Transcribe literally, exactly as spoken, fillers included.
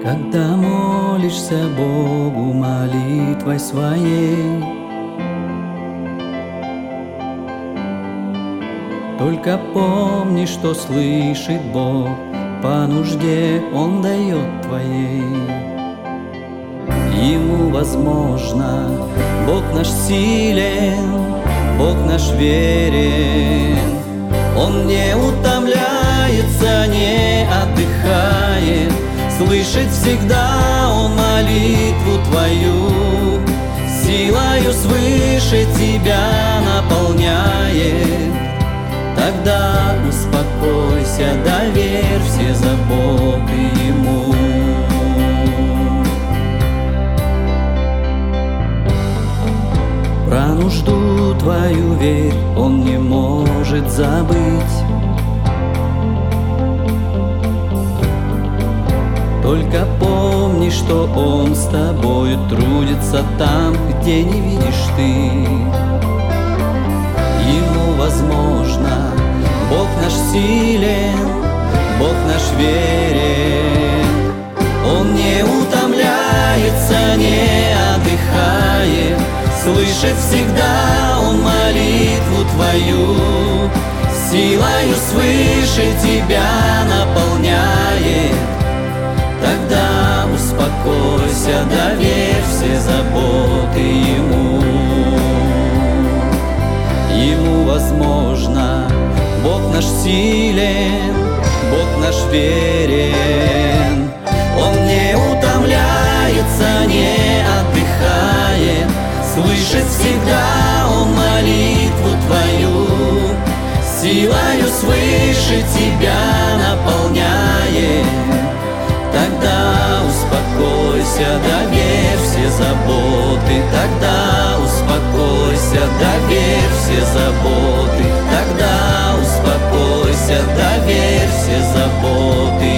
Когда молишься Богу молитвой своей, только помни, что слышит Бог по нужде Он дает твоей. Ему возможно, Бог наш силен, Бог наш верен. Он не утомляется, не отдыхает, слышит всегда Он молитву твою, силою свыше тебя наполняет. Тогда успокойся, доверь все заботы Ему. Про нужду твою верь, Он не может забыть. Только помни, что Он с тобою трудится там, где не видишь ты. Ему возможно, Бог наш силен, Бог наш верен. Он не утомляется, не отдыхает, слышит всегда Он молитву твою, силою свыше тебя наполняет. Тогда успокойся, доверь все заботы Ему. Ему возможно, Бог наш силен, Бог наш верен. Он не утомляется, не отдыхает, слышит всегда Он молитву твою, силою свыше тебя наполняет. Тогда успокойся, доверь все заботы. Тогда успокойся, доверь все заботы. Тогда успокойся, доверь все заботы